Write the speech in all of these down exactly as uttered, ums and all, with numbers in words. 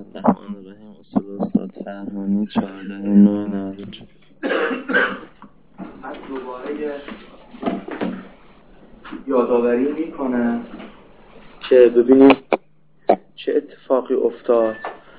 الرحمن الرحیم. اصول استاد فرهانی چهارده نوع نهج. از دوباره یادآوری میکنم که ببینیم چه اتفاقی افتاد.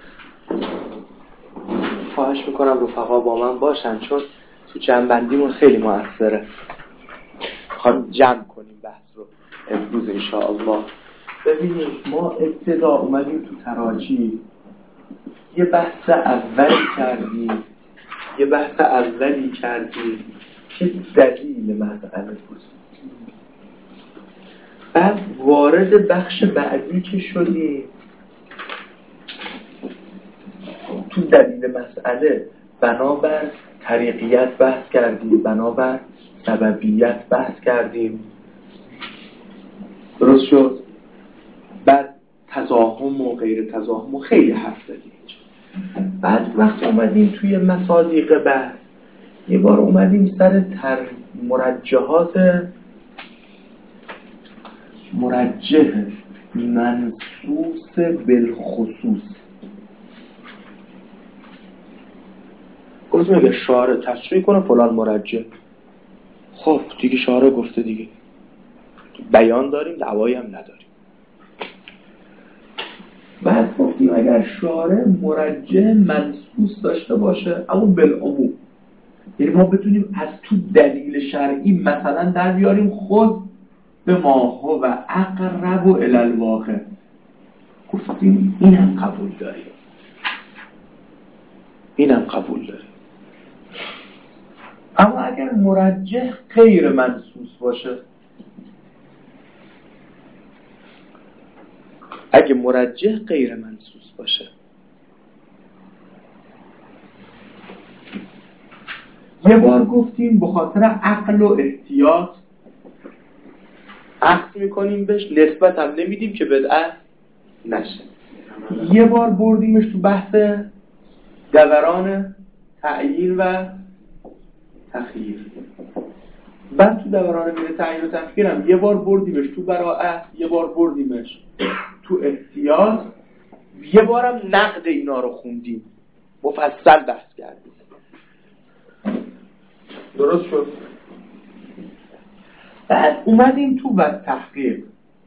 خواهش میکنم رفقا با من باشن چون تو جمع‌بندیمون خیلی موثره. خواهیم جمع کنیم بحث رو امروز انشاءالله. ببینیم ما ابتدا اومدیم تو تراجی یه بحث اولی کردیم یه بحث اولی کردیم که دلیل مسئله بود. بعد وارد بخش بعدی که شدیم تو دلیل مسئله بنابر طریقیت بحث کردیم، بنابر سببیت بحث کردیم. درست شد؟ بعد تزاحم و غیر تزاحم و خیلی حرف زدیم. بعد وقت اومدیم توی مصادیق بحث یه بار اومدیم سر تر مرجحات مرجح منصوص بالخصوص. گفتیم اگه شارع تصریح کنه فلان مرجح، خب دیگه شارع گفته دیگه، بیان داریم دعوایی هم نداریم. بعد گفتیم اگر شارع مرجح منصوص داشته باشه اما بالعموم، یعنی ما بتونیم از تو دلیل شرعی مثلا در بیاریم خود به ما هو اقرب الی الواقع، گفتیم اینم قبول داریم، اینم قبول داریم. اما اگر مرجح غیر منصوص باشه، اگه مرجح غیر منصوص باشه، یه بار گفتیم به خاطر عقل و احتیاط عکس میکنیم بهش، نسبت هم نمیدیم که بدعت نشه. یه بار بردیمش تو بحث دوران تعیین و تخییر. بعد تو دوران میره تعیین و تخییر هم یه بار بردیمش تو براءت، یه بار بردیمش تو احتیاط، یه بارم نقد اینا رو خوندیم، مفصل بحث کردیم. درست شد؟ بعد اومدیم تو و تحقیق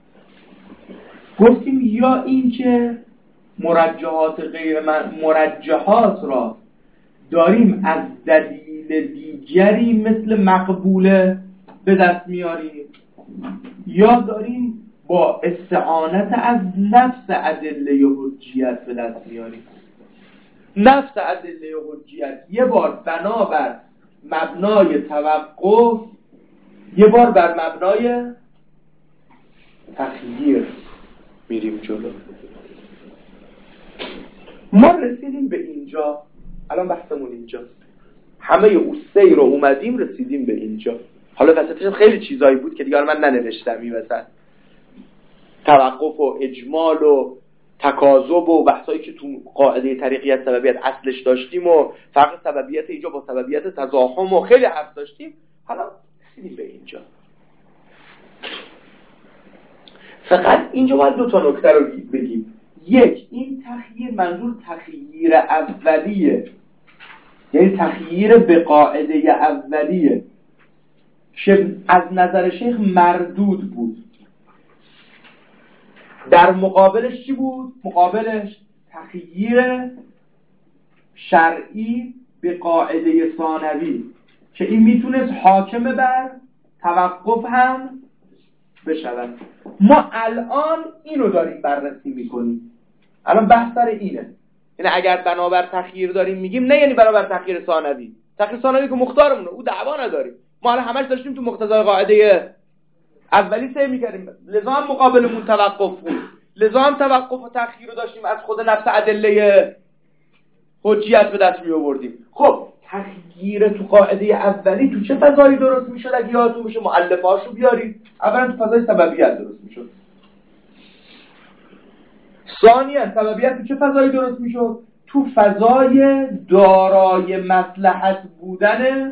گفتیم یا این که مرجحات غیر مرجحات را داریم از دلیل دیگری مثل مقبوله به دست میاریم، یا داریم با استعانت از نفس ادله حجیت به دست میاریم. نفس ادله حجیت یه بار بنابر مبنای توقف، یه بار بر مبنای تخییر میریم جلو. ما رسیدیم به اینجا، الان بحثمون اینجاست. همه اوسته رو اومدیم رسیدیم به اینجا. حالا وسطش خیلی چیزایی بود که دیگه من ننوشتم این وسط، توقف و اجمال و تکاذب و بحثایی که تو قاعده طریقیت سببیت اصلش داشتیم و فرق سببیت اینجا با سببیت تزاحم و خیلی حرف داشتیم. حالا رسیدیم به اینجا. فقط اینجا باید دو تا نکته رو بگیم. یک، این تخییر منظور تخییر اولیه، یعنی تخییر به قاعده اولیه که از نظر شیخ مردود بود. در مقابلش چی بود؟ مقابلش تخییر شرعی به قاعده ثانوی که این میتونست حاکم بر توقف هم بشود. ما الان اینو داریم بررسی میکنیم. الان بحث سر اینه، یعنی اگر بنابر تخییر داریم میگیم نه، یعنی بنابر تخییر ثانوی. تخییر ثانوی که مختارمونه، او دعوا نداریم. ما الان همش داشتیم تو مقتضای قاعده اولی سعی میکردیم، لذا هم مقابلمون توقف بود، لذا هم توقف و تخییر رو داشتیم از خود نفس ادله حجیت به دست می آوردیم. خب تخییر تو قاعده اولی تو چه فضایی درست میشد؟ اگه یادتون باشه مؤلفه‌اشو بیارید. اولا تو فضای سببیت درست میشد. ثانیاً سببیت تو چه فضایی درست میشد؟ تو فضای دارای مصلحت بودن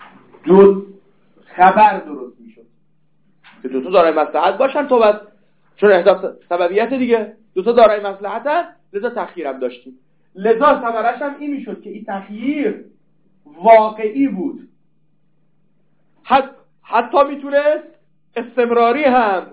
دو خبر درست میشد که دو تا دارای مصلحت باشن تا بعد چون احداث سببیت دیگه، دو تا دارای مصلحتن، لذا تخییرم داشتیم. لذا ثمرش هم این میشد که این تخییر واقعی بود، حت حتی میتونست استمراری هم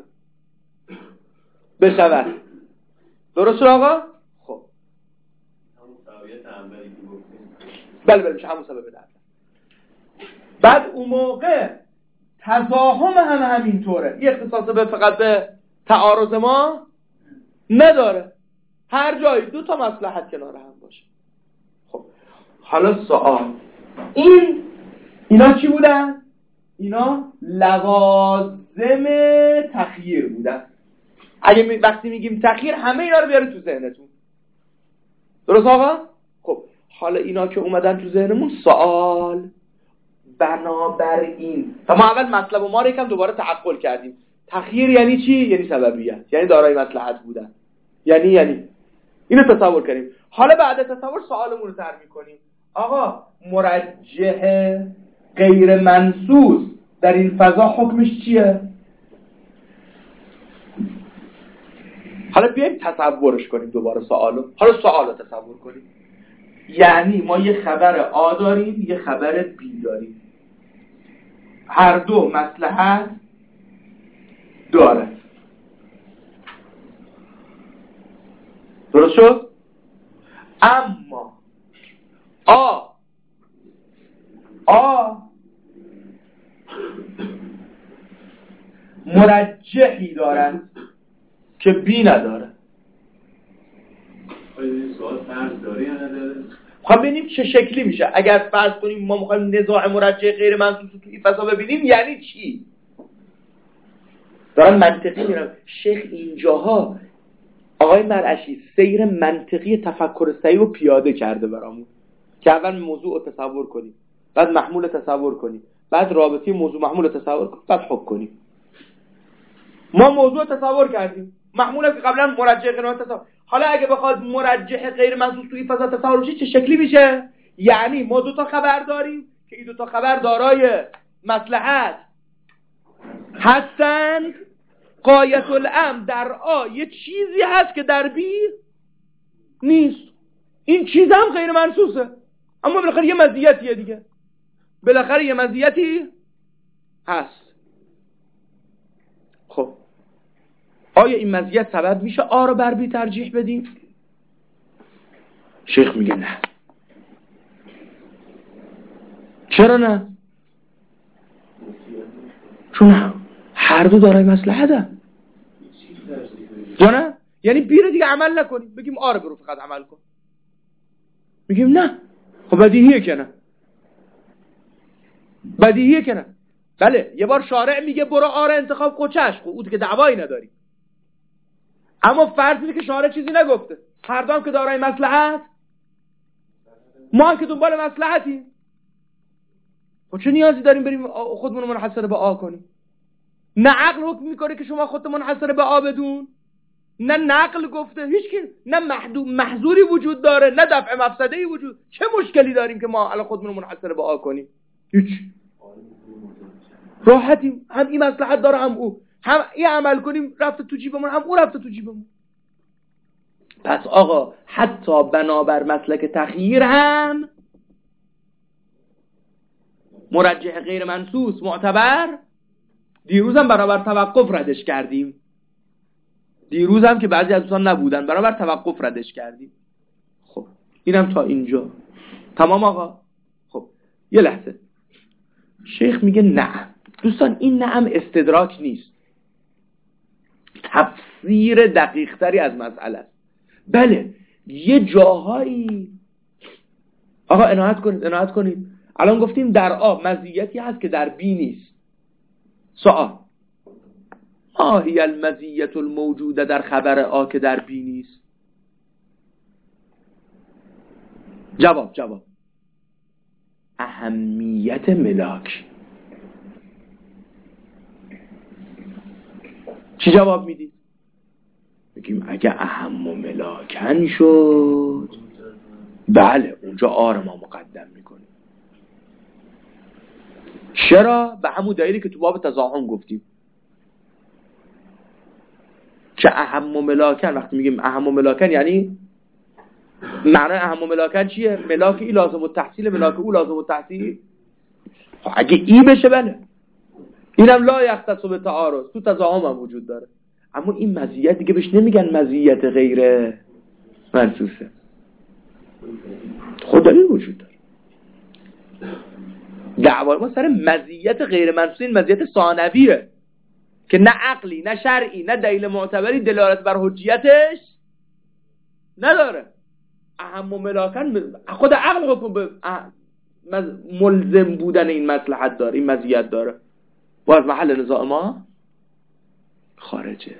بشود. درست شد آقا؟ خب همون سببیت اولی که گفتیم. بله بله میشه همون سبب درد. بعد اون موقع تزاحم هم همینطوره، یه اختصاص به فقط به تعارض ما نداره، هر جایی دو تا مصلحت کنار هم باشه. خب حالا سوال، این اینا چی بودن؟ اینا لوازم تخییر بودن. اگه می... وقتی میگیم تخییر همه اینا رو بیاره تو ذهنتون. درست آقا؟ خب حالا اینا که اومدن تو ذهنمون، سوال بنابراین تا ما اول مطلب و ما رو یکم دوباره تعقل کردیم. تخییر یعنی چی؟ یعنی سببیت، یعنی دارای مصلحت بودن، یعنی یعنی اینو تصور کنیم. حالا بعد تصور سوالمون رو طرح می‌کنیم. آقا مرجح غیر منصوص در این فضا حکمش چیه؟ حالا بیایم تصورش کنیم دوباره سوالو. حالا سوالو تصور کنیم. یعنی ما یه خبر آ داریم، یه خبر بی داریم، هر دو مصلحت داره. درست شد؟ اما آ آ مرجحی دارد که بی نداره. این سوال فرض داره یا نداره؟ خب ببینیم چه شکلی میشه. اگر فرض کنیم ما میخوایم نزاع مرجح غیر منصوص تو این فضا ببینیم، یعنی چی؟ دارن منطقی میرن. شیخ اینجاها آقای مرعشی سیر منطقی تفکر سعی رو پیاده کرده برامون که اول موضوع رو تصور کنیم، بعد محمول تصور کنیم، بعد رابطی موضوع محمول تصور کنیم، بعد حکم کنیم. ما موضوع تصور کردیم، محمول که قبلا مرجح غیر منصوص تصور. حالا اگه بخواد مرجح غیر منصوص توی فضا تصور بشه چه شکلی میشه؟ یعنی ما دو تا خبر داریم که این دو تا خبر دارای مصلحت هستند. غایت الامر در آ یه چیزی هست که در بی نیست. این چیز هم غیر منصوصه، اما بالاخره یه مزیتیه دیگه، بالاخره یه مزیتی هست. خب آیا این مزیت سبب میشه آ رو بر بی ترجیح بدیم؟ شیخ میگه نه. چرا نه؟ چون هر دو دارای مصلحته. جانه؟ یعنی بی رو دیگه عمل نکنیم، بگیم آ رو برو فقط عمل کن. میگیم نه. خب بدیهیه که نه. بدیهیه که نه. بله یه بار شارع میگه برو آ رو انتخاب کن، چشم، خب اون که دعوایی نداری. اما فرض اینه که شارع چیزی نگفته، هر دو هم که دارای مصلحت، ما هم که دنبال مصلحتیم. خب چه نیازی داریم بریم خودمون منحصر به آ کنیم؟ نه عقل حکم میکنه که شما خودت منحصر به آ بدون، نه نقل گفته، هیچ کی، نه محدود محظوری وجود داره، نه دفع مفسده‌ای وجود. چه مشکلی داریم که ما الان خودمون منحصر به آ کنیم؟ هیچ. راحتیم، هم این مصلحت داره هم او، هم این عمل کنیم رفته تو جیبمون، هم او رفته تو جیبمون. پس آقا حتی بنابر مسلک تخییر هم مرجح غیر منصوص معتبر. دیروزم برابر توقف ردش کردیم، دیروزم که بعضی از دوستان نبودن برابر توقف ردش کردیم. خب اینم تا اینجا تمام آقا. خب یه لحظه، شیخ میگه نه دوستان، این نه هم استدراک نیست، تفسیر دقیق تری از مسئله است. بله یه جاهایی آقا عنایت کنید عنایت کنید الان گفتیم در آ مزیتی هست که در بی نیست. سوال، ما هی المزیت الموجوده در خبر آ که در بی نیست؟ جواب جواب اهمیت ملاک. چی جواب میدید؟ بگیم اگه اهم و ملاکن شد، بله اونجا آ رو ما مقدم میکنیم. چرا؟ به همون دلیلی که تو باب تزاحم گفتیم چه اهم و ملاکن. وقتی میگیم اهم و ملاکن یعنی معنای اهم و ملاکن چیه؟ ملاک ای لازم التحصیل، ملاک او لازم التحصیل. اگه ای بشه بله، اینم لا یختص به تعارض، تو تضاهم هم وجود داره. اما این مزیت دیگه بهش نمیگن مزیت غیر منصوصه، خود دلیل وجود داره. دعوای ما سر مزیت غیر منصوصه، این مزیت ثانویه که نه عقلی نه شرعی نه دلیل معتبری دلالت بر حجیتش نداره. اهم و ملاکن خود عقل حکم به ملزم بودن این مصلحت داره، این مزیت داره و از محل نزاع ما خارجه.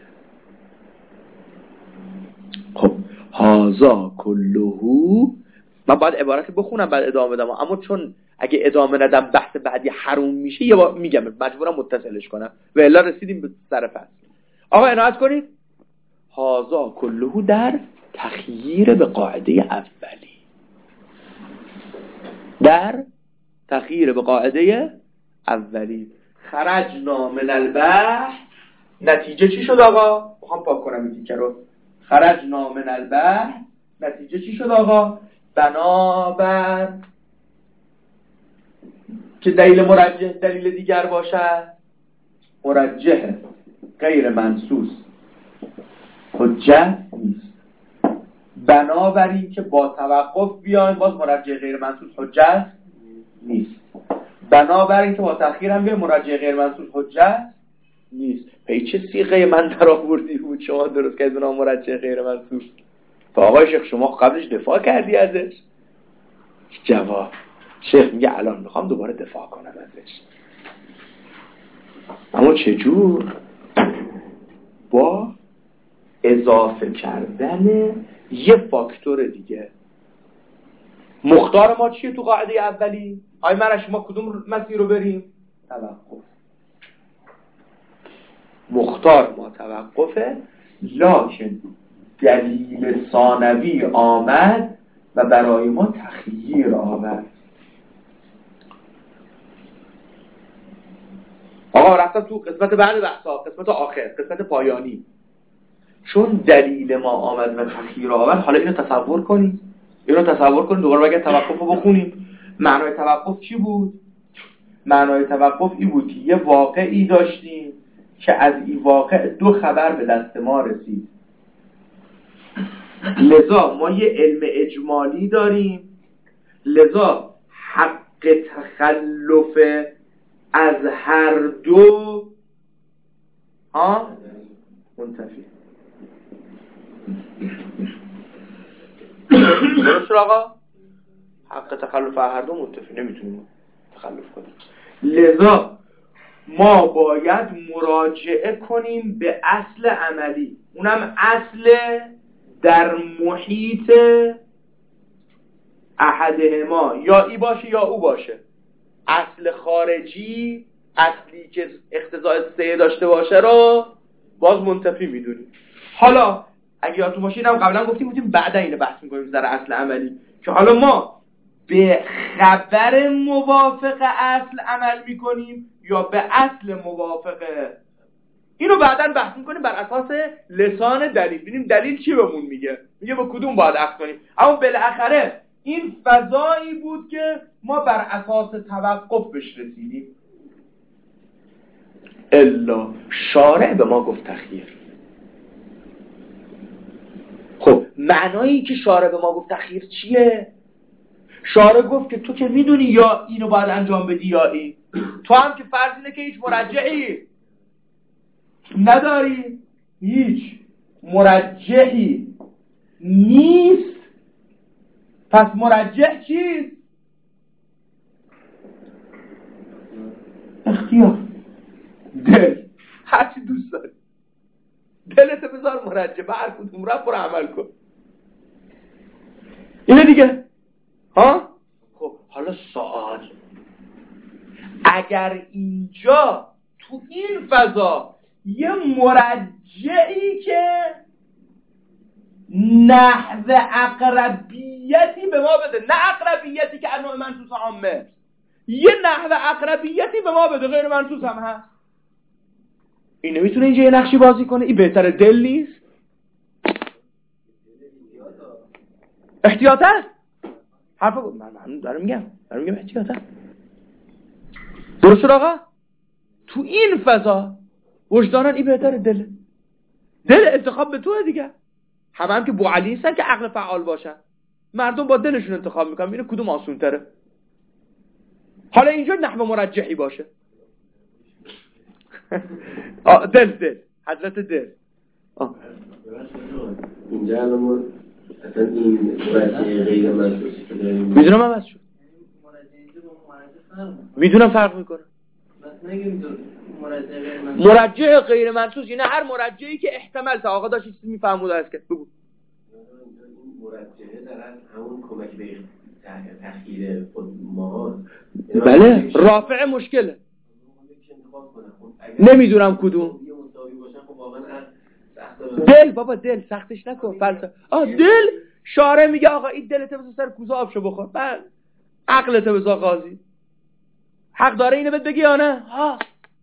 خب هازا کلهو، من باید عبارت بخونم بعد ادامه بدم، اما چون اگه ادامه ندم بحث بعدی حروم میشه یه بار میگم، مجبورم متصلش کنم و الا رسیدیم به سر فصل. آقا عنایت کنید، هازا کلهو در تخییر به قاعده اولی، در تخییر به قاعده اولی. خرجنا من البحث، نتیجه چی شد آقا؟ میخوام پاک کنم این تیکه رو. خرجنا من البحث، نتیجه چی شد آقا؟ بنابر که دلیل مرجح دلیل دیگر باشد، مرجح غیر منصوص حجت نیست. بنابراین که با توقف بیایم، باز مرجح غیر منصوص حجت نیست. بنابراین که با تأخیر هم بیایم، مرجح غیر منصوص حجت نیست. پی چه صیغه من در آوردی بود شما درست کردید بنا مرجح غیر منصوص؟ تا آقای شیخ شما قبلش دفاع کردی ازش؟ جواب شیخ میگه الان میخوام دوباره دفاع کنم ازش. اما چجور؟ با اضافه کردن یه فاکتور دیگه. مختار ما چیه تو قاعده اولی؟ آی مرش ما کدوم مسیر رو بریم؟ توقف. مختار ما توقفه، لکن دلیل ثانوی آمد و برای ما تخییر آمد. آقا رفتم تو قسمت بعد بحثا، قسمت آخر، قسمت پایانی. چون دلیل ما آمد و تخییر آمد، حالا اینو تصور کنید، اینو تصور کنید دوباره بگه توقف رو بخونیم. معنای توقف چی بود؟ معنای توقف این بود که یه واقعی داشتیم که از این واقع دو خبر به دست ما رسید، لذا ما یه علم اجمالی داریم، لذا حق تخلف از هر دو ها منتفی. درست آقا؟ حق تخلف هر دو منتفی، نمیتونیم تخلف کنیم. لذا ما باید مراجعه کنیم به اصل عملی، اونم اصل در محیط احدهما، یا ای باشه یا او باشه. اصل خارجی، اصلی که اقتضای سه داشته باشه رو باز منتفی میدونیم. حالا اگه یادتون باشه اینم قبلا گفتیم بودیم بعدا اینو بحث میکنیم در اصل عملی، که حالا ما به خبر موافق اصل عمل میکنیم یا به اصل موافق، اینو بعداً بحث میکنیم بر اساس لسان دلیل. ببینیم دلیل چی بهمون میگه، میگه با کدوم باید اخذ کنیم. اما بالاخره این فضایی بود که ما بر اساس توقف بهش رسیدیم. الا شارع به ما گفت تخییر. خب معنایی که شارع به ما گفت تخییر چیه؟ شارع گفت که تو که میدونی یا اینو باید انجام بدی یا این، تو هم که فرض اینه که هیچ مرجحی نداری، هیچ مرجحی نیست، پس مرجح چیست؟ اختیار، دل، هرچی دوست داری دلت بذار مرجح، به هر کدوم رفت برو عمل کن. اینه دیگه ها؟ خب حالا سوال، اگر اینجا تو این فضا یه مرجعی که نحو اقربیتی به ما بده، نه اقربیتی که انواع منصوص عامه، یه نحو اقربیتی به ما بده، غیر منصوص هم هست، این نمیتونه اینجا یه نقشی بازی کنه؟ این بهتره دل نیست؟ احتیاطه؟ حرف بود من من دارم میگم دارم میگم احتیاطه. درست شد آقا؟ تو این فضا وجدانا این بهتره دل. دل انتخاب به توه دیگه. همه هم که بوعلی نیستن که عقل فعال باشن، مردم با دلشون انتخاب میکنن اینه کدوم آسون تره. حالا اینجا نحو مرجحی باشه. دل دل حضرت دل آه. اینجا الان ما اصلا این مرجع غیر منصوصی که داریم میدونم هم بس شد میدونم فرق میکنه. مرجع غیر منصوص یعنی هر مرجعی که احتمال تا آقا داشت چیزی میفهمود از که بگو مرجعه در از همون کمک به تخییر خود ما. بله رافع مشکله. نمیدونم کدوم دل بابا دل سختش نکن فلسفه. آه دل شارع میگه آقا این دلت بذار سر کوزه آبشو بخور. بعد عقلت بذار قاضی. حق داره اینو بهت بگی یا نه؟ ها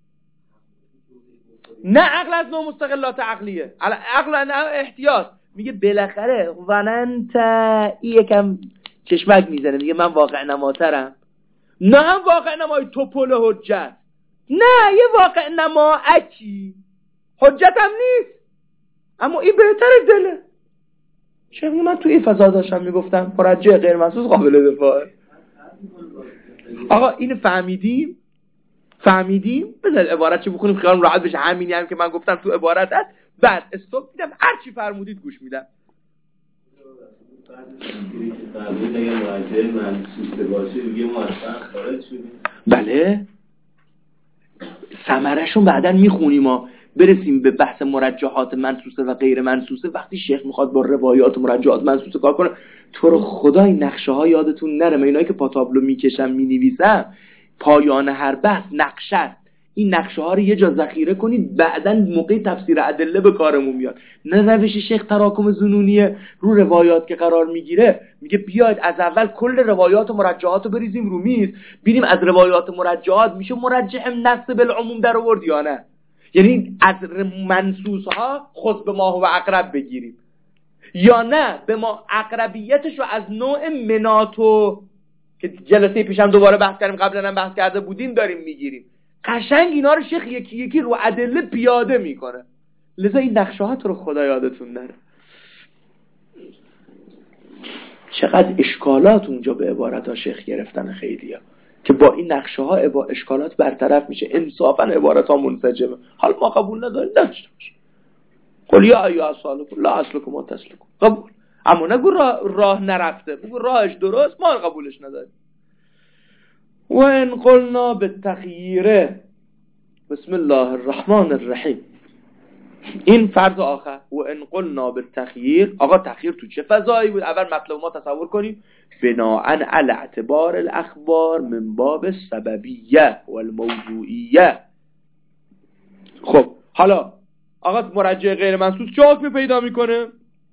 نه عقل از نوع مستقلات عقلیه. عقل نه احتیاط. میگه بالاخره وننت یکم چشمک میزنه میگه من واقع نماترم. نه هم واقع نمای توپل حجت، نه یه واقع نما اکی حجت هم نیست، اما این بهتره دله. چه من تو این فضا داشتم میگفتم مرجع غیر منصوص قابل دفاعه. آقا اینو فهمیدیم فهمیدیم بذار عبارت چه بخونیم خیالم راحت بشه. همینی هم که من گفتم تو عبارت هست. بعد استوب میدم هر چی فرمودید گوش میدم. اگه مرجع منصوص باشه دیگه ما اصلا خارج شدیم. بله ثمره‌شون بعداً میخونیم ما برسیم به بحث مرجحات منصوصه و غیر منصوصه. وقتی شیخ میخواد با روایات و مرجحات منصوصه کار کنه تو رو خدای نقشه ها یادتون نره. من اینایی که پا تابلو میکشم مینویسم پایان هر بحث نقشه است. این نقشه ها رو یه جا ذخیره کنید بعداً موقع تفسیر ادله به کارمون میاد. نه روش شیخ تراکم ظنونیه رو روایات که قرار میگیره میگه بیاید از اول کل روایات و مرجحات رو بریزیم رو میز ببینیم از روایات و مرجحات میشه مرجح نص بالعموم در آورد یا نه. یعنی از منصوص ها خود به ما و اقرب بگیریم یا نه به ما اقربیتش رو از نوع مناتو که جلسه پیشم دوباره بحث کردیم قبلا هم بحث کرده بودیم داریم میگیریم. قشنگ اینا رو شیخ یکی یکی رو ادله پیاده میکنه. لذا این نقشه ها تو رو خدا یادتون نره. چقدر اشکالات اونجا به عبارت ها شیخ گرفتن خیلی ها که با این نقشه ها با اشکالات برطرف میشه. انصافا عبارت ها منسجمه. حال ما قبول نداریم داشته باشه قل یا ایها الصالحون لا اصلکم و تسلکم قبول، اما نگو راه, راه نرفته بگو راهش درست ما قبولش نداریم. و ان قلنا بالتخییر بسم الله الرحمن الرحیم این فرض آخر. و ان قلنا بالتخییر آقا تخییر تو چه فضایی بود؟ اول مطلب ما تصور کنیم بناءً علی اعتبار الاخبار من باب السببیه و الموضوعیه. خب حالا آقا مرجع غیر منصوص چه حکمی پیدا میکنه؟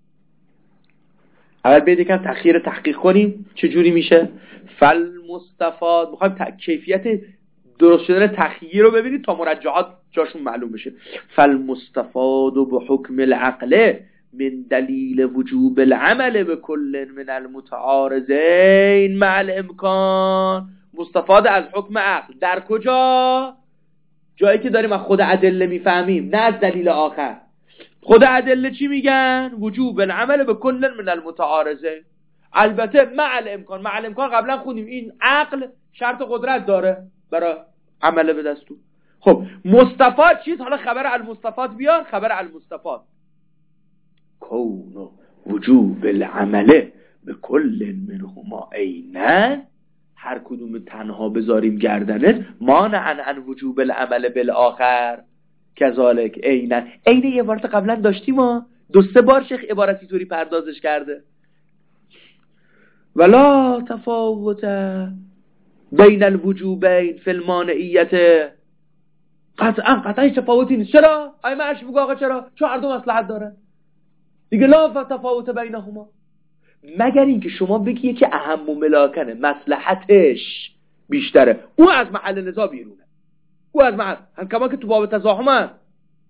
اول بیاید یکم تخییر تحقیق کنیم چه جوری میشه. فالمستفاد میخوایم ت... کیفیت درست شدن تخییر رو ببینید تا مرجعات جاشون معلوم بشه. فالمستفاد بحکم العقل من دلیل وجوب العمل بكل من المتعارضین مع الامکان. مستفاد از حکم عقل در کجا؟ جایی که داریم از خود ادله میفهمیم نه از دلیل آخر. خود ادله چی میگن؟ وجوب العمل بكل من المتعارضین. البته مع الامکان. مع الامکان قبلا خوندیم این عقل شرط قدرت داره برای عمل به دستور. خب مستفاد چیز؟ حالا خبر المستفاد بیار. خبر المستفاد کون وجوب العمل بكل منهما عینا، هر کدوم تنها بذاریم گردنت مانعا عن وجوب العمل بالآخر کذالک عینا. عین یه عبارت قبلا داشتیم ما دو سه بار شیخ عبارتی طوری پردازش کرده. ولا تفاوت بین الوجوبین فی المانعیت. قطعا قطعا هیچ تفاوتی نیست. چرا؟ آی مرش بگو آقا چرا؟ چون هر دو مصلحت داره دیگه. لا تفاوت بینهما، مگر اینکه شما بگی که اهم و ملاکنه مصلحتش بیشتره، او از محل نزاع بیرونه، او از محل هم کما که تو باب تزاحم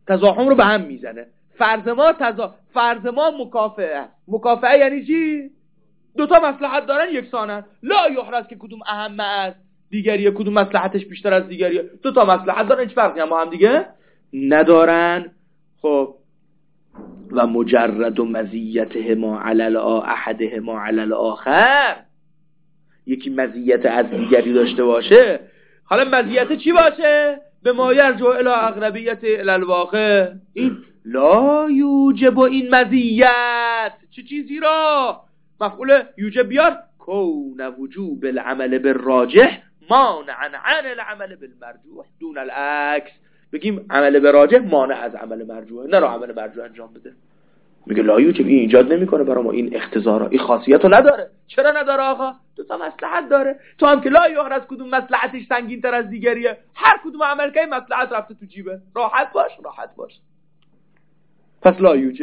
تزاحم رو به هم میزنه. فرض ما تزا فرض ما مکافئه است. مکافئه یعنی چی؟ دو تا مصلحت دارن یکسانن. لا یحرز که کدوم اهم است دیگریه، کدوم مصلحتش بیشتر از دیگریه. دو تا مصلحت دارن، هیچ فرقی هم با هم دیگه ندارن. خب و مجرد و مزیتهما علی احدهما علی الاخر، یکی مزیت از دیگری داشته باشه، حالا مزیت چی باشه؟ به ما یرجع الی اقربیت الی الواقع. این لا یوجب این مزیت چه چیزی را مفعول یوجب بیار، کون وجوب العمل بالراجح مانعا عن العمل بالمرجوح دون العکس. بگیم عمل بالراجح مانع از عمل مرجوح، نه را عمل مرجوح انجام بده. میگه لا یوجب، این ایجاد نمیکنه برای ما این اختزارا، این خاصیت رو نداره. چرا نداره آقا؟ دو تا مصلحت داره. تو هم که لا یحرز کدوم مصلحتش سنگین تر از دیگریه، هر کدوم عمل کنی مصلحت رفته تو جیبه، راحت باش راحت باش. پس لا یوجب.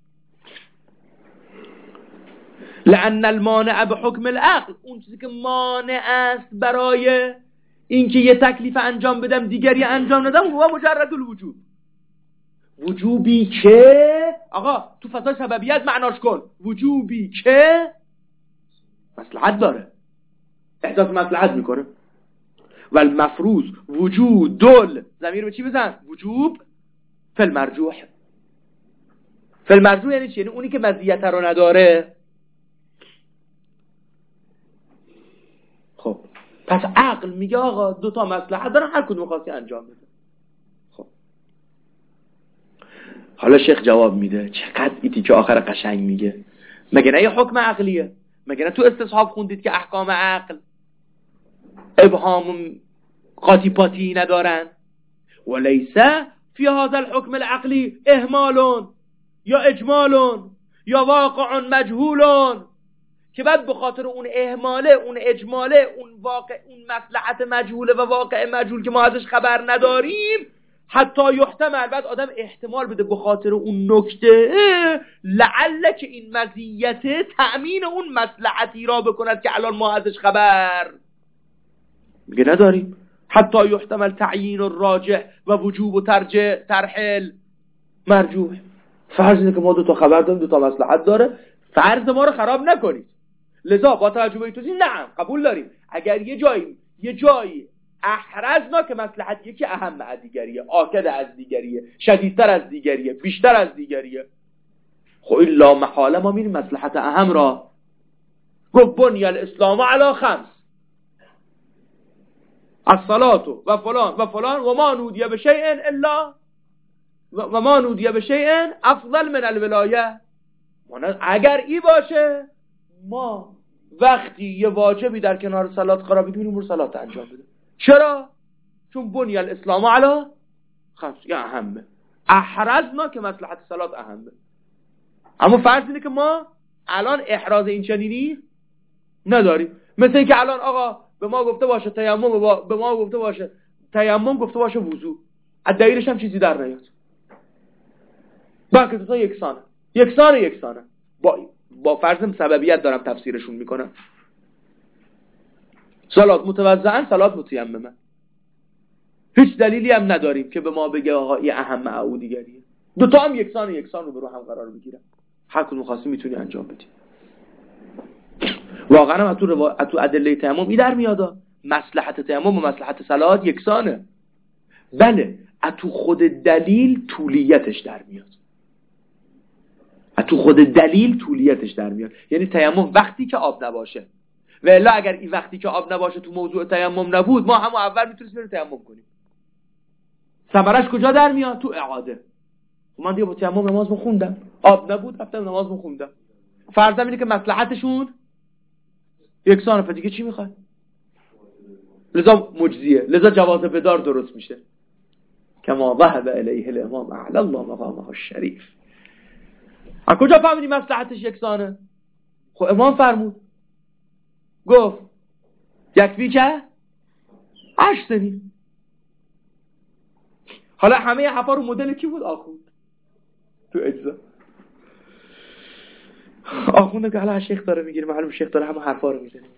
لأن المانع بحکم العقل، اون چیزی که مانع است برای اینکه یه تکلیف انجام بدم دیگری انجام ندم، هو مجرد الوجوب. وجوبی که آقا تو فضای سببیت معناش کن، وجوبی که مصلحت داره، احساس مصلحت میکنه. و المفروض وجود دل، ضمیر به چی بزن؟ وجوب فی المرجوح. فی المرجوح یعنی چی؟ یعنی اونی که مزیت رو نداره. خب پس عقل میگه آقا دو تا مصلحت داره، هر کدوم خواستی انجام بده. خب حالا شیخ جواب میده، چقدر ایتی که آخر قشنگ میگه. مگه نه یه حکم عقلیه؟ مگه نه تو استصحاب خوندید که احکام عقل ابهام قاطی پاتی ندارن؟ ولیسه فی هذا الحکم العقلی اهمال یا اجمال یا واقع مجهول، که بعد به خاطر اون اهماله، اون اجماله، اون واقع، اون مصلحت مجهوله و واقع مجهول که ما ازش خبر نداریم، حتی یحتمل، بعد آدم احتمال بده به خاطر اون نکته لعل که این مزیت تأمین اون مصلحتی را بکند که الان ما ازش خبر میگه نداریم. حتی یحتمل تعیین الراجح و وجوب و ترجح ترحل مرجوح. فرض اینه که ما دو تا خبر داریم، دو تا مصلحت داره، فرض ما رو خراب نکنید. لذا با توجه به توضیح نعم قبول داریم اگر یه جایی یه جایی احرزنا که مصلحت یکی اهم از دیگریه، آکد از دیگریه، شدیدتر از دیگریه، بیشتر از دیگریه، خب این لا محاله ما میریم مصلحت اهم را. گفت بنی الاسلام علی خمس، الصلاة و فلان و فلان و ما نودی بشیء الا و ما نودی بشیء افضل من الولایه. اگر ای باشه ما وقتی یه واجبی در کنار صلات قرار بدیم میریم صلات انجام بده. چرا؟ چون بنی الاسلام علی خمس، یا اهمه، احرزنا که مصلحت صلات اهمه. اما فرض اینه که ما الان احراز این چنینی نداریم. مثل اینکه الان آقا به ما گفته باشه تیمم، با... به ما گفته باشه تیمم، گفته باشه وضو، از دلیلش هم چیزی در نیاد. باقی دو تا یکسانه یکسانه یکسانه با با فرض سببیت دارم تفسیرشون میکنم. صلات متوضعن، صلات متیممه، هیچ دلیلی هم نداریم که به ما بگه آقا این اهم او دیگریه. دو تا هم یکسان یکسان رو برو هم قرار بگیرن، هر کدوم خواستی میتونی انجام بدی. واقعا هم تو روا... تو ادله تیمم این در میاد، مصلحت تیمم و مصلحت صلات یکسانه. بله تو خود دلیل طولیتش در میاد، تو خود دلیل طولیتش در میاد. یعنی تیمم وقتی که آب نباشه، و الا اگر این وقتی که آب نباشه تو موضوع تیمم نبود، ما همون اول میتونیم بریم تیمم کنیم. ثمرش کجا در میاد؟ تو اعاده. من دیگه با تیمم نماز بخوندم، آب نبود رفتم نماز بخوندم. فرض اینه که مصلحتشون یکسانه، پس دیگه چی میخواد؟ لذا مجزیه، لذا جواز بدار درست میشه. کما وهب الیه الامام اعلی الله مقامه الشریف. از کجا فهمیدی مصلحتش یکسانه؟ خب امام فرمود، گفت یکفی که هشت سنین. حالا همه حرفا رو مدل کی بود؟ آخوند تو اجزا. آخونده که حالا شیخ داره میگیره، معلوم شیخ داره همه حرفا رو میزنه.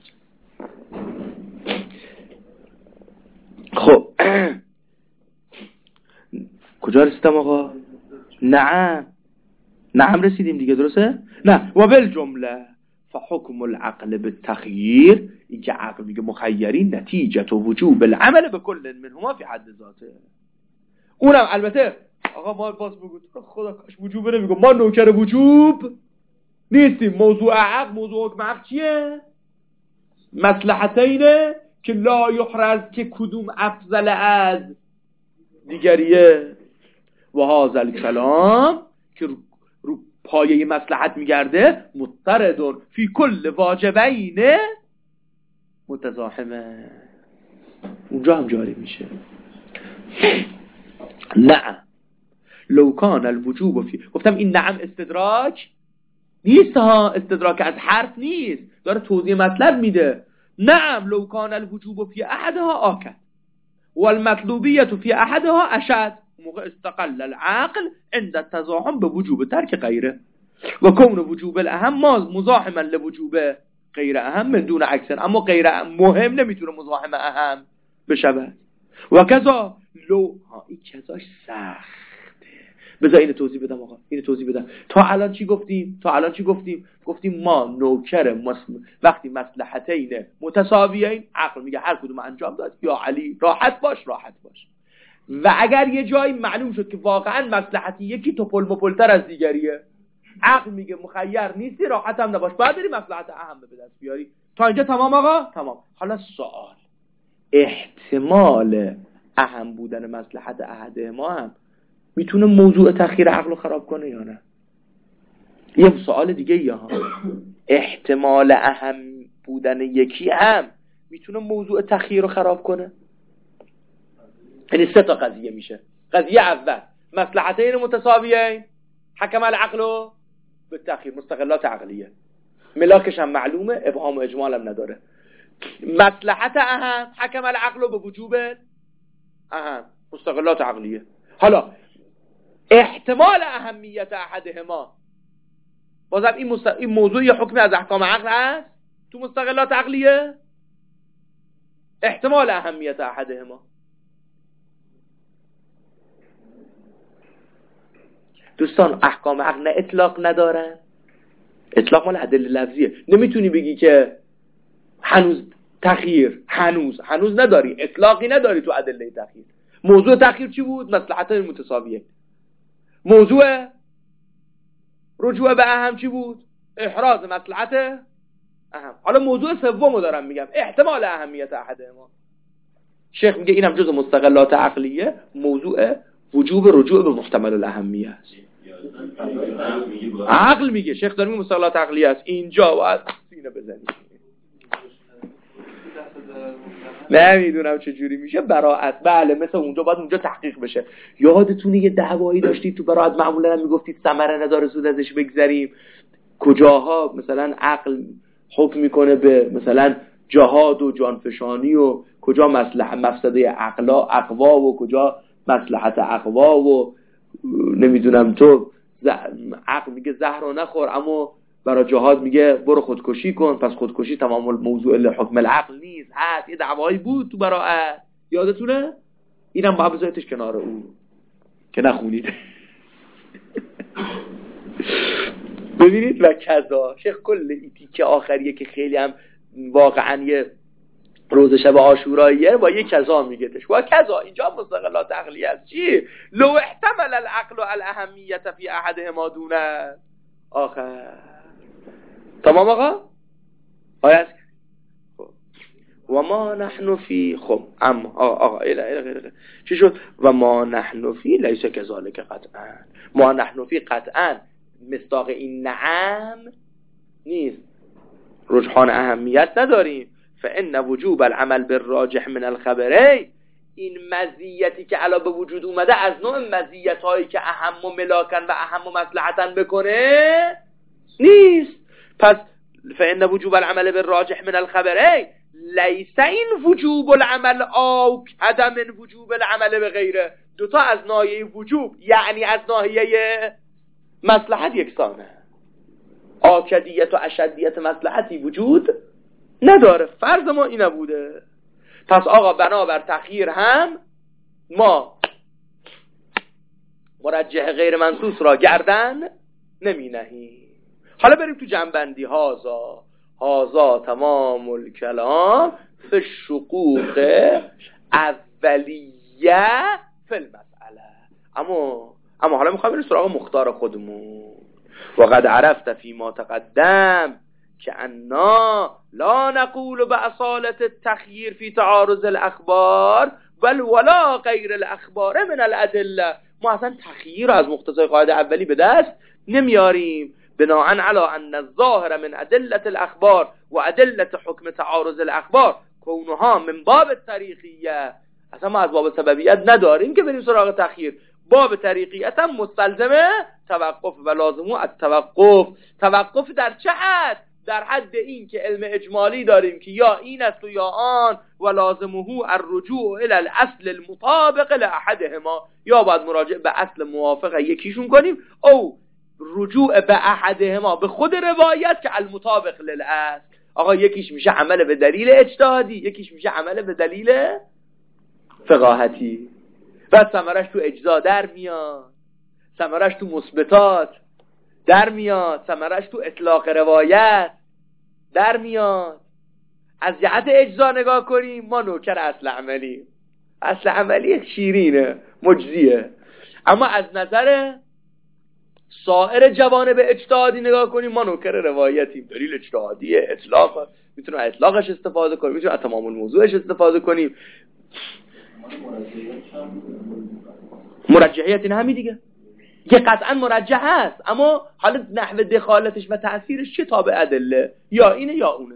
خب کجا رسیدم آقا؟ نعم نعم رسیدیم دیگه، درسته؟ نه و بالجمله فحکم العقل بالتخییر، این که عقل میگه مخیرین نتیجه و وجوب العمل به کل منهما فی حد ذاته. اونم البته آقا ما باز بگو خدا کاش وجوب نمیگم، ما نوکر وجوب نیستیم. موضوع عقل، موضوع حکم عقل چیه؟ مصلحتینه که لا یحرز که کدوم افضل از دیگریه و هذا الکلام که رو, رو پایه مصلحت میگرده مضطردون فی کل واجبین متزاحمه، اونجا هم جاری میشه. نعم لو کان الوجوب فی، گفتم این نعم استدراک نیست ها، استدراک از حرف نیست، داره توضیح مطلب میده. نعم لو کان الوجوب فی احدها آکد والمطلوبیه فی احدها اشد، موقع استقل العقل عند التزاحم به وجوب ترک غیره و کون وجوب الاهم مزاحما لوجوب غیر اهم من دون عکسن، اما غیر مهم نمیتونه مزاحم اهم بشود. و کذا لو ها این کذاش سخته، بذار اینو توضیح بدم آقا، اینو توضیح بدم. تا الان چی گفتیم؟ تا الان چی گفتیم؟ گفتیم ما نوکر مسلم وقتی مصلحتین متساویین، عقل میگه هر کدوم انجام داد، یا علی راحت باش راحت باش. و اگر یه جایی معلوم شد که واقعا مصلحتی یکی توپل مپلتر از دیگریه، عقل میگه مخیر نیستی راحت هم نباش، باید بری مصلحت اهم به دست بیاری. تا اینجا تمام آقا؟ تمام. حالا سوال، احتمال اهم بودن مصلحت احد ما هم میتونه موضوع تخییر عقل رو خراب کنه یا نه؟ یه سوال دیگه یا احتمال اهم بودن یکی هم میتونه موضوع تخییر رو خراب کنه؟ یعنی سه تا قضیه میشه. قضیه اول مصلحتین متساویین، حکم العقل به تخییر، مستقلات عقلیه، ملاکش هم معلومه، ابهام و اجمال هم نداره. مصلحت اهم حکم العقل به وجوب اهم، مستقلات عقلیه. حالا احتمال اهمیت احدهما، بازم این, مست... این موضوع یه حکم از احکام عقل هست تو مستقلات عقلیه. احتمال اهمیت احدهما، دوستان احکام عقل نه اطلاق ندارن، اطلاق مال ادله لفظیه. نمیتونی بگی که هنوز تخییر، هنوز هنوز نداری، اطلاقی نداری تو ادله تخییر. موضوع تخییر چی بود؟ مصلحتین متساویه. موضوع رجوع به اهم چی بود؟ احراز مصلحت اهم. حالا موضوع سومو دارم میگم، احتمال اهمیت احدهما. شیخ میگه اینم جزء مستقلات عقلیه، موضوع وجوب رجوع به محتمل الاهمیه است. عقل میگه، شیخ داره میگه مستقلات عقلیه است. اینجا باید سینه بزنی. نمیدونم چه جوری میشه براءت. بله مثل اونجا باید اونجا تحقیق بشه. یادتونه یه دعوایی داشتید تو براءت، معمولا هم میگفتید ثمره نداره زود ازش بگذریم. کجاها مثلا عقل حکم میکنه به مثلا جهاد و جانفشانی و کجا مصلحت مفسده عقلا اقوا و کجا مصلحت اقوا و نمیدونم تو عقل میگه زهر رو نخور اما برای جهاد میگه برو خودکشی کن، پس خودکشی تمام موضوع حکم العقل نیست. هست یه دعوایی بود تو براءت، یادتونه؟ اینم باید بذارتش کنار او که نخونید. ببینید و کذا شیخ کل ایتی که آخریه که خیلی هم واقعا یه روز شب عاشوراییه با یه کذا میگهش و کذا اینجا مستقلات عقلیه است. چی؟ لو احتمل العقل الاهمیت فی احدهما دون آخر. تمام آقا؟ آیت خب و ما نحن فی، خب اما آقا آقا ایلا ایلا ایلا چی شد؟ و ما نحن فی لیس کذالک قطعا، ما نحن فی قطعا مصداق این نعم نیست، رجحان اهمیت نداریم. فان وجوب العمل بالراجح من الخبرین، این مزیتی که علا به وجود اومده از نوع مزیت هایی که اهم و ملاکن و اهم و مصلحتن بکنه نیست. پس فان وجوب العمل بالراجح من الخبرین لیس این وجوب العمل او کدم من وجوب العمل به غیره. دوتا از ناحیه وجوب یعنی از ناحیه مصلحت یکسانه. آکدیت و اشدیت مصلحتی وجود نداره. فرض ما این نبوده. پس آقا بنابر تخییر هم ما مرجح غیر منصوص را گردن نمی نهیم. حالا بریم تو جنبندی. هازا هازا تمام الکلام فی الشقوق اولیه فی المسئله. اما اما حالا میخوایم بریم سراغ مختار خودمون. وقد عرفت فی ما تقدم که انا لا نقول باصالة التخییر فی تعارض الاخبار بل ولا غیر الاخبار من الادله. ما اصلا تخییر از مقتضای قاعده اولی به دست نمیاریم. بناء علی ان الظاهر من ادله الاخبار و ادله حکم تعارض الاخبار کونها من باب الطریقیه. اصلا ما از باب سببیت نداریم که بریم سراغ تخییر. باب طریقیت هم مستلزمه توقف و لازمه التوقف. توقف در چه حد؟ در حد این که علم اجمالی داریم که یا این است و یا آن و لازمه الرجوع الى الاصل المطابق لاحدهما. یا باید مراجعه به اصل موافق یکیشون کنیم او رجوع به احدهما به خود روایت که المطابق للاصل. آقا یکیش میشه عمل به دلیل اجتهادی، یکیش میشه عمل به دلیل فقاهتی. بعد ثمرش تو اجزا در میاد، ثمرش تو مثبتات در میاد، ثمرش تو اطلاق روایت در میاد. از جهت اجزا نگاه کنیم ما نوکر اصل عملی، اصل عملی شیرینه مجزیه. اما از نظر سایر جوانب اجتهادی نگاه کنیم ما نوکر روایتیم. دلیل اجتهادیه، اطلاق، میتونیم اطلاقش استفاده کنیم، میتونیم از تمام الموضوعش استفاده کنیم. مرجحیت این همین دیگه، یه قطعا مرجح هست، اما حالا نحوه دخالتش و تأثیرش چه تابع ادله، یا اینه یا اونه.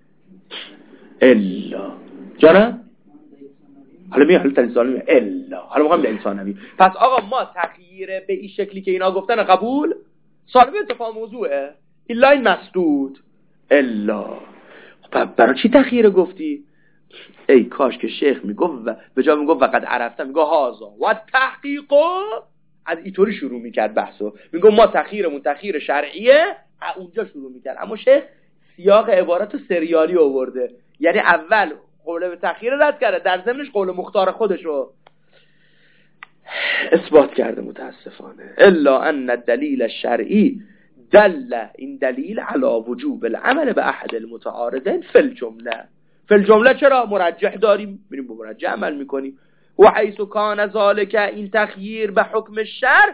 الا جانم حالا می حالا تنظیم می الا حالا میخوام در انسانوی. پس آقا ما تغییر به این شکلی که اینا گفتن قبول صاحب اتفاق موضوعه. الا این مسدود. الا برای چی تغییر گفتی؟ ای کاش که شیخ میگفت و به جا میگفت وقد عرفتم میگه هازا و تحقیق از اینطوری شروع میکرد بحثو. میگه ما تخیرمون تخیر شرعیه، اونجا شروع میکرد. اما شیخ سیاق عبارت سریالی آورده، یعنی اول قول به تخییر رد کرده، در ضمنش قول مختار خودشو اثبات کرده. متاسفانه الا ان الدلیل الشرعی دل، این دلیل علی وجوب العمل به احد المتعارضین فی الجمله. فی الجمله چرا؟ مرجح داریم، میریم با مرجح عمل میکنیم. و حیث کان ذالک، این تخییر به حکم شرع،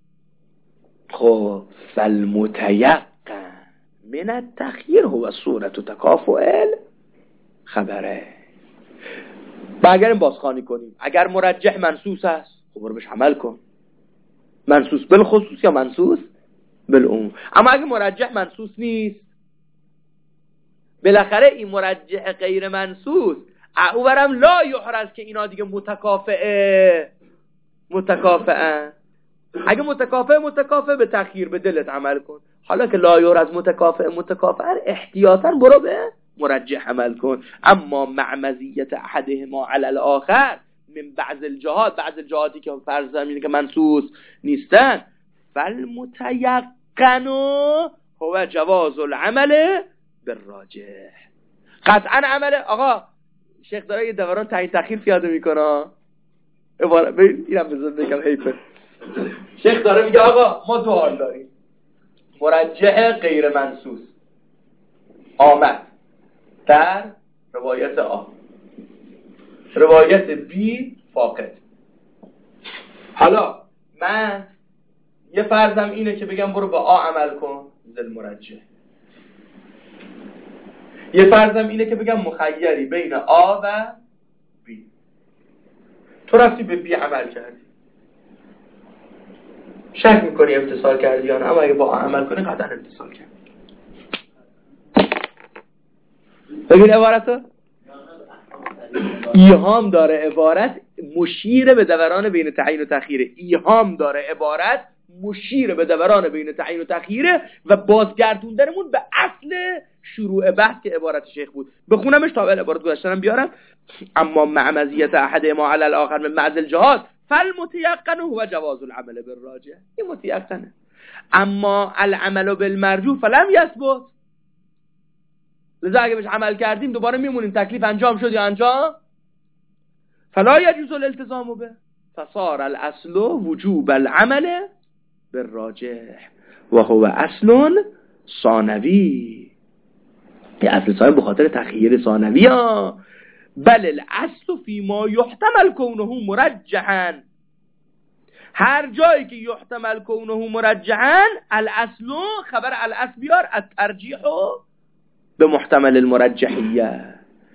خب فالمتیقن من التخییر هو صورت تکافؤ خبره. برگردیم بازخوانی کنیم. اگر مرجح منصوص است خب برو بهش عمل کن، منصوص بالخصوص یا منصوص بالعموم. اما اگر مرجح منصوص نیست، بالاخره این مرجح غیر منصوص او برم لا یحرز که اینا دیگه متکافئه متکافئن. اگه متکافئه متکافئه به تخییر به دلت عمل کن. حالا که لا یحرز متکافئه متکافئن احتیاطاً برو به مرجح عمل کن. اما معمزیت احدهما علی الاخر من بعض الجهات، بعض الجهاتی که فرض زمینه که منصوص نیستن، فالمتیقن هو جواز العمل بالراجح. قطعا عمل. آقا شیخ داره یه دوران تعیین تخییر پیاده میکنه. اینم بذار بگم حیفه. شیخ داره میگه آقا ما دو حال داریم، مرجح غیر منصوص آمد در روایت آ، روایت بی فاقد. حالا من یه فرضم اینه که بگم برو با آ عمل کن زل مرجح، یه فرضم اینه که بگم مخیری بین آ و بی. تو رفتی به بی عمل کردی، شک میکنی امتصال کردی یا نه؟ اما اگه با آ عمل کنی قطعا امتصال کردی. ببین عبارتو ایهام داره، عبارت مشیر به دوران بین تعیین و تخییره. ایهام داره عبارت مشیر به دوران بین تعیین و تخییره و بازگردوندنمون به اصل شروع بحث که عبارت شیخ بود. بخونمش تا اول عبارت گذاشتنم بیارم. اما معمزیت احدهما علی الاخر من معزل جهاد فالمتيقن هو جواز العمل بالراجح. این متيقنه. اما العمل بالمرجوح فلم يثبت. لذا اگه بهش عمل کردیم دوباره میمونیم تکلیف انجام شد یا انجام، فلا يجوز الالتزام به، فصار الاصل وجوب العمل بالراجح و هو اصل ثانوی. یه اصل ثانوی به خاطر تخییر ثانوی ها. بل الاصل فی ما یحتمل کونه مرجحا، هر جایی که یحتمل کونه مرجحا الاصل، خبر الاصل بیار، الترجیح به محتمل المرجحیه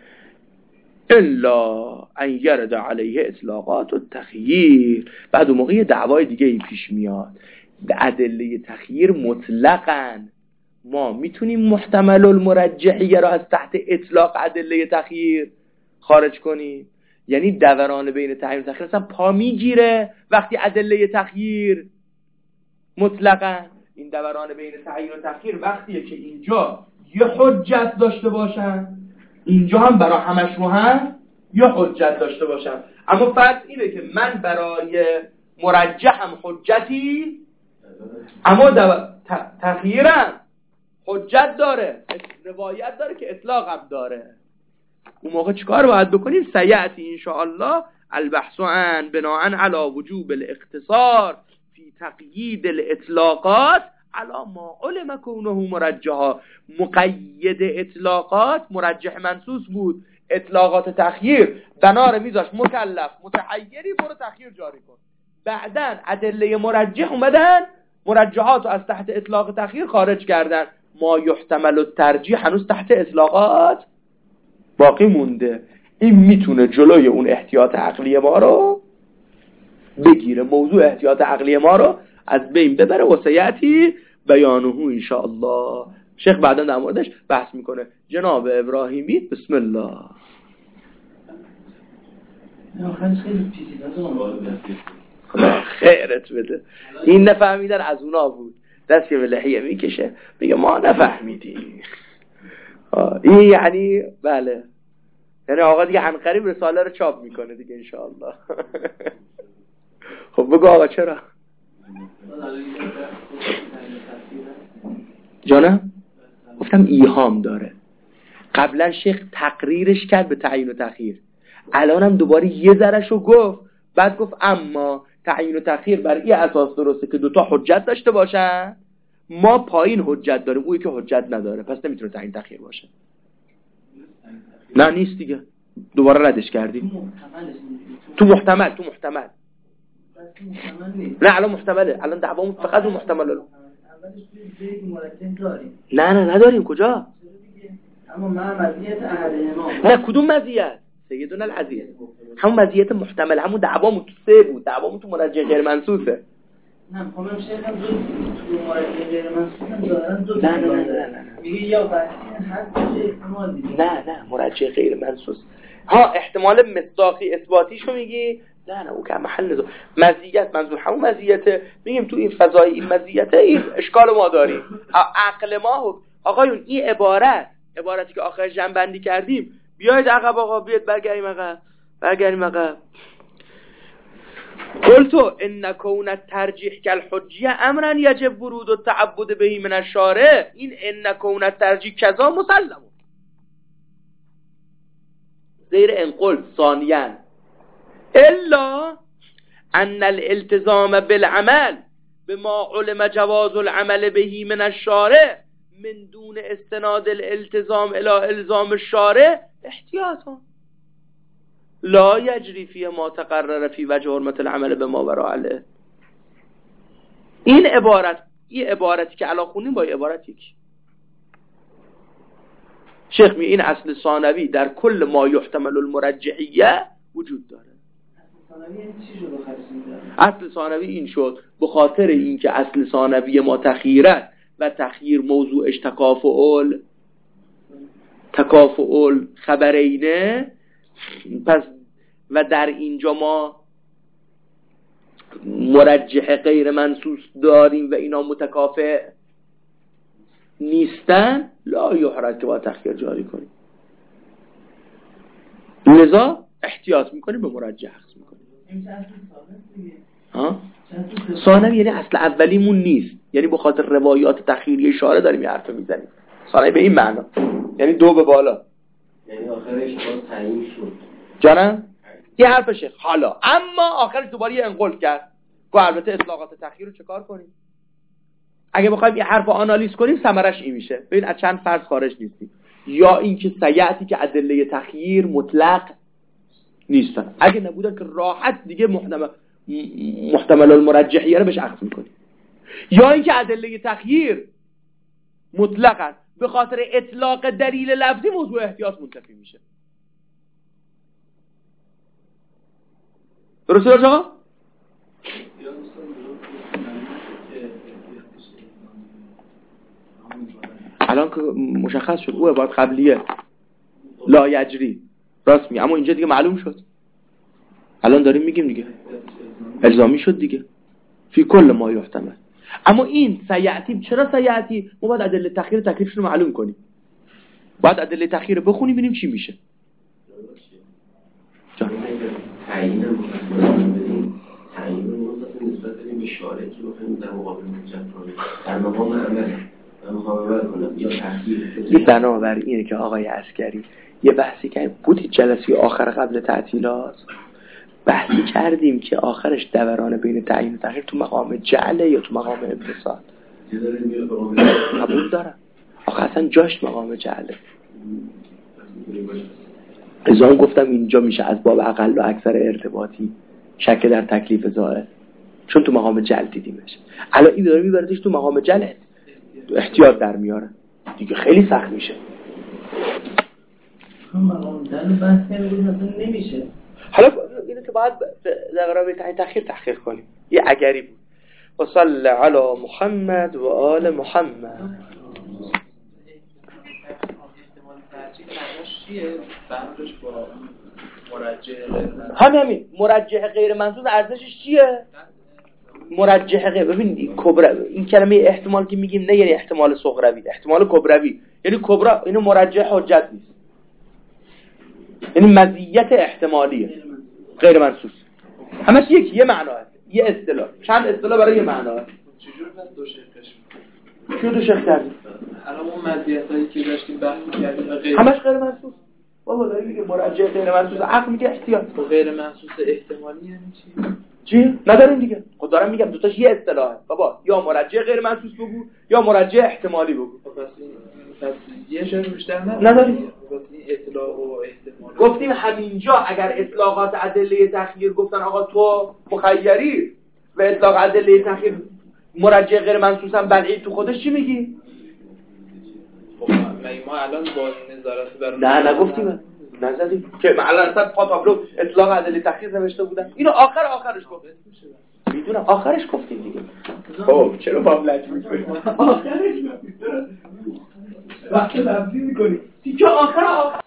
الا ان یرد علیه اطلاقات و تخییر. بعد اون موقع دعوای دیگه ای پیش میاد. ادله تخییر مطلقاً ما میتونیم محتمل المرجحیه را از تحت اطلاق ادله تخییر خارج کنیم. یعنی دوران بین تعیین و تخییر اصلا پا میگیره وقتی ادله تخییر مطلقاً. این دوران بین تعیین و تخییر وقتیه که اینجا یه حجت داشته باشن، اینجا هم برای همش رو هم یه حجت داشته باشن. اما فرض اینه که من برای مرجحم حجتی، اما تخییرم حجت داره، روایت داره که اطلاقم داره. اون موقع چیکار باید بکنیم؟ سیأتی انشاءالله البحث عن بناء علی وجوب الاختصار فی تقیید الاطلاقات علی ما علم کونه مرجحا. مقید اطلاقات مرجح منصوص بود، اطلاقات تخییر بنار میذاش مکلف متحیری برو تخییر جاری کن. بعدن ادله مرجح اومدن مرجحات از تحت اطلاق تخییر خارج کردن. ما یحتمل الترجیح هنوز تحت اطلاقات باقی مونده. این میتونه جلوی اون احتیاط عقلی ما رو بگیره، موضوع احتیاط عقلی ما رو از بین ببره. وصیتی بیانه انشاءالله. شیخ بعدا در موردش بحث میکنه. جناب ابراهیمی بسم الله. خدا خیرت بده. این نفهمیدن از اونا بود، دست که به لحیه میکشه میگه ما نفهمیدیم. این یعنی بله، یعنی آقا دیگه عنقریب رساله رو چاپ میکنه دیگه انشاءالله. خب بگو آقا چرا؟ جانم؟ گفتم ایهام داره. قبلا شیخ تقریرش کرد به تعیین و تخییر، الانم دوباره یه ذرهشو گفت. بعد گفت اما تعیین و تخییر بر این اساس درسته که دوتا حجت داشته باشن. ما پایین حجت داریم، اویی که حجت نداره، پس نمیتونه تعیین تخییر باشه. نه نیست دیگه، دوباره ردش کردیم. تو محتمل تو محتمل نه الان محتمله. الان دعوامون فقط اون محتمله. نه نه نداریم. کجا؟ اما ما مزیت احدهما. نه کدوم مزیت؟ سیدنا العزیز همون مزیت محتمل، همون دعوامون تو سه بود. دعوامون تو مرجع غیر منصوصه. نه خودم شیخ هم دو تو مرجع غیر منصوص هم دارن دو. نه نه نه نه میگه یا بحثی هست احتمال دیگه. نه نه مرجع غیر منصوص. ها احتمال مصداقی اثباتیشو میگی؟ نه نه او که محل نزا. مزیت منظور همون مزیته. میگیم تو این فضای این مزیته این اشکال ما داریم. عقل ما آقایون این عبارت عبارتی که آخر جمع بندی کردیم، بیاید عقب آقا، بیاید برگردیم عقب برگردیم عقب. قلتو ان کون الترجیح کالحجیه امرا یجب ورود التعبد به من الشارع. این ان کون الترجیح کذا مسلم زیر ان قلت ثانیا الا ان الالتزام بالعمل بما علم جواز العمل به من الشارع من دون استناد الالتزام الى الزام الشارع احتیاطا لا یجری فی ما تقرر فی وجه حرمت العمل به ما وراء علیه. این عبارت این عبارتی که الان خونیم با عبارت یکی. شیخ می این اصل ثانوی در کل ما یحتمل المرجحیه وجود داره. اصل ثانوی این شد به خاطر اینکه اصل ثانوی ما تخییره و تخییر موضوعش تکافؤ تکافؤ خبرینه. پس و در اینجا ما مرجح غیر منصوص داریم و اینا متکافئ نیستن، لا یحرج که با تخییر جاری کنیم. لذا احتیاط میکنیم به مرجح حفظ میکنیم. ها؟ ثانوی یعنی اصل اولیمون نیست، یعنی به خاطر روایات تخییری اشاره داریم یه حرف میزنیم. ثانوی به این معنا یعنی دو به بالا، یعنی آخرش باز تعیین شد. جانم؟ یه حرف شیخ. حالا اما آخرش دوباره یه انقل کرد. گو البته اطلاقات تخییر رو چکار کنیم؟ اگه بخوایم یه حرف رو آنالیز کنیم ثمرش این میشه. ببین از چند فرض خارج نیستیم. یا اینکه سیعتی که ادله تخییر مطلق نیستن، اگه نبودن که راحت دیگه محتمل محتمل المرجحیه رو بهش اخذ میکنیم. یا اینکه ادله تخییر مطلقاً به خاطر اطلاق دلیل لفظی موضوع احتیاط منتفی میشه. درسته آقا؟ الان که مشخص شد او عبارت قبلیه لا یجری، راست میگه، اما اینجا دیگه معلوم شد. الان داریم میگیم دیگه الزامی شد دیگه فی کل ما یحتمل. اما این سیعتی، چرا سیعتی؟ ما باید ادله تخییر تکلیفش رو معلوم کنیم، باید ادله تخییر رو بخونیم ببینیم چی میشه. جان تعیین هم بدیم، تعیین رو مختصر نسبت بدیم به شارع که بخوایم در مقابل حجت کنیم در مقام عمل من مقابل کنم یا تخییر. این بنابر اینه که آقای عسکری یه بحثی که بودی جلسه آخر قبل تعطیلات بحثی کردیم که آخرش دوران بین تعیین و تخییر تو مقام جعله یا تو مقام امتصال. قبول دارم آخه اصلا جاش مقام جعله. از اون گفتم اینجا میشه از باب اقل و اکثر ارتباطی شک در تکلیف زائد، چون تو مقام جعل دیدیمش. الان این داره میبردش تو مقام جعل احتیاط در میاره دیگه، خیلی سخت میشه. مقام جعل بحث کنیم مثلا نمیشه. حالا اینو که باید در قرار تعیین تخییر تحقیق کنیم. یه اگری بود. و صلی علی محمد و آل محمد. همین همین مرجح غیر منصوص ارزشش چیه؟ مرجح غیر، ببین کبرا، این کلمه احتمال که میگیم نه یعنی احتمال صغروی، احتمال کبروی یعنی کبرا، اینو مرجح حجت نیست، یعنی مزیت احتمالیه غیر منصوص. همش یک یه معنا هست، یه اصطلاح، چند اصطلاح برای یه معنا هست. چجور پس دو شقش چجور دو شق کردیم؟ الان اون مزیتایی که داشتیم بحث کردیم غیر همش غیر منصوص. بابا داری میگه مرجح غیر منصوص، عقل میگه احتیاط. و غیر منصوص احتمالی یعنی چی؟ چی؟ نداریم دیگه. خود دارم میگم دوتاش یه اصطلاحه. بابا یا مرجح غیر منصوص بگو یا مرجح احتمالی بگو. پس این پس یه جای بیشتر نداریم. پس این اطلاق و احتمال. گفتیم همینجا اگر اطلاقات ادله تخییر گفتن آقا تو مخیری و اطلاق ادله تخییر مرجح غیر منصوص هم بدعی، تو خودش چی میگی؟ خب ما الان با نظارت بر نه نگفتیم، نزدیم که الان اصلا پا تابلو اطلاق ادله تخییر نوشته بودن. اینو آخر آخرش گفت میدونم آخرش گفتیم دیگه. خب چرا با هم لج می‌کنی؟ آخرش گفتیم وقت تفصیل می‌کنی تیکه آخر آخر